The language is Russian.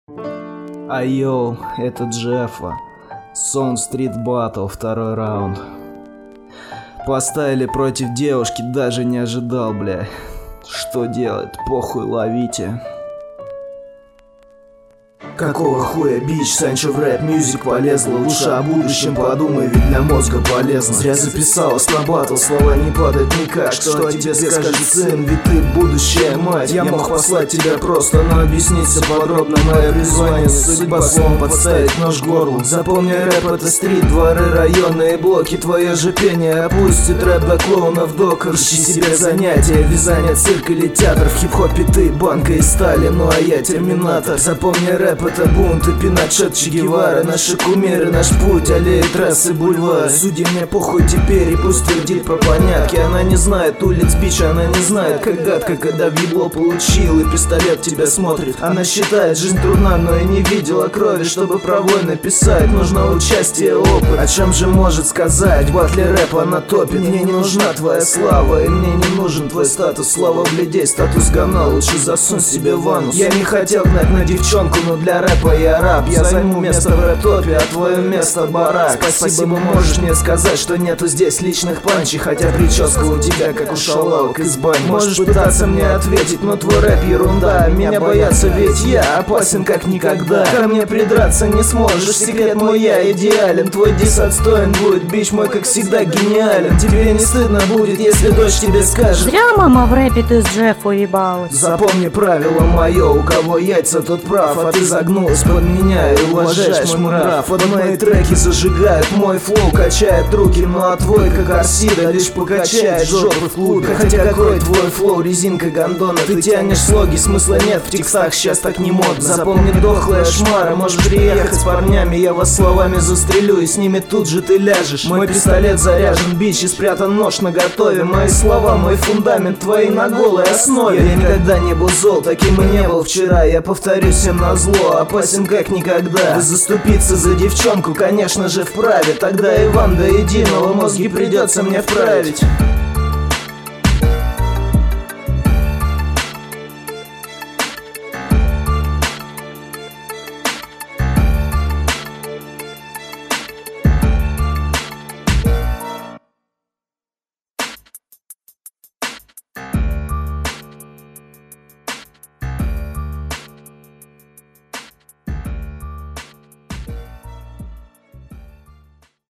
Айоу, это Джеффа. Sound Street Battle, 2-й раунд. Поставили против девушки, даже не ожидал, бля. Что делать? Похуй, ловите. Какого хуя, бич, Санчо в рэп-мьюзик полезла? Лучше о будущем подумай, ведь для мозга полезно. Зря записалась на батл, слова не падают никак. Что о тебе скажет сын, ведь ты будущая мать. Я мог послать тебя просто, но объясниться подробно. Мое призвание, судьба словом подставить нож к горлу. Запомни, рэп это стрит, дворы, районные блоки. Твое же пение опустит рэп до клоунов докер. Ищи себе занятия, вязание, цирк или театр. В хип-хопе ты банка и стали, ну а я терминатор. Запомни, рэп это бунт и Пиночет, Че Гевара. Наши кумиры, наш путь, аллеи, трассы, бульвар. Судьи мне похуй теперь и пусть твердит про понятки. Она не знает улиц, бич, она не знает как гадко, когда в ебло получил и пистолет тебя смотрит. Она считает, жизнь трудна, но и не видела крови. Чтобы про войны писать, нужно участие, опыт. О чем же может сказать? В батле рэпа на топе. Мне не нужна твоя слава, и мне не нужен твой статус. Слава бледей, статус говна, лучше засунь себе в анус. Я не хотел гнать на девчонку, но для рэпа я раб. Я займу место в рэп-топе, а твое место барак. Спасибо, можешь мне сказать, что нету здесь личных панчей. Хотя прическа у тебя как у шалавок из бани. Можешь пытаться мне ответить, но твой рэп ерунда. Меня боятся, ведь я опасен как никогда. Ко мне придраться не сможешь, секрет мой, я идеален. Твой дис отстоен будет, бич мой как всегда гениален. Тебе не стыдно будет, если дочь тебе скажет: зря мама в рэпе ты с Джефф уебалась. Запомни правило мое, у кого яйца, тот прав. А ты загнулась под меня и уважаешь мой нрав. Под мои треки зажигают, мой флоу качает руки. Ну а твой как Арсида лишь покачает жопы в клубе. Хотя какой твой флоу, резинка гондона. Ты тянешь слоги, смысла нет в текстах, сейчас так не модно. Запомни, дохлая шмара, можешь приехать с парнями. Я вас словами застрелю и с ними тут же ты ляжешь. Мой пистолет заряжен, бич, и спрятан нож наготове. Мои слова, мой фундамент, твои на голой основе. Я никогда не был зол, таким и не был вчера. Я повторюсь всем назло, опасен как никогда. Вы заступиться за девчонку, конечно же, вправе. Тогда и вам до единого мозги придется мне вправить.